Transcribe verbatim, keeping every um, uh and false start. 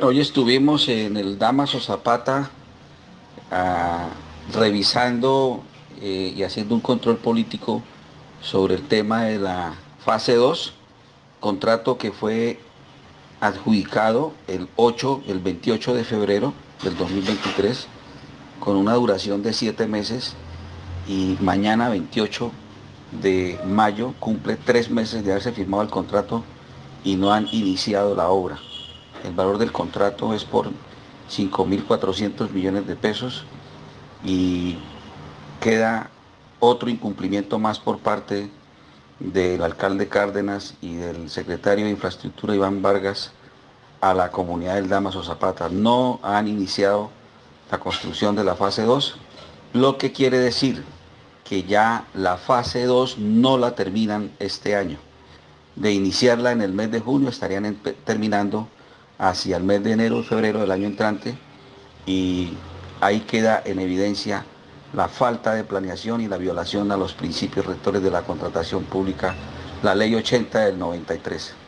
Hoy estuvimos en el Damaso Zapata ah, revisando eh, y haciendo un control político sobre el tema de la fase dos, contrato que fue adjudicado el ocho, el veintiocho de febrero del dos mil veintitrés, con una duración de siete meses, y mañana veintiocho de mayo cumple tres meses de haberse firmado el contrato y no han iniciado la obra. El valor del contrato es por cinco mil cuatrocientos millones de pesos y queda otro incumplimiento más por parte del alcalde Cárdenas y del secretario de Infraestructura Iván Vargas a la comunidad del Damaso Zapata. No han iniciado la construcción de la fase dos, lo que quiere decir que ya la fase dos no la terminan este año. De iniciarla en el mes de junio, estarían en, terminando hacia el mes de enero o febrero del año entrante, y ahí queda en evidencia la falta de planeación y la violación a los principios rectores de la contratación pública, la ley ochenta del noventa y tres.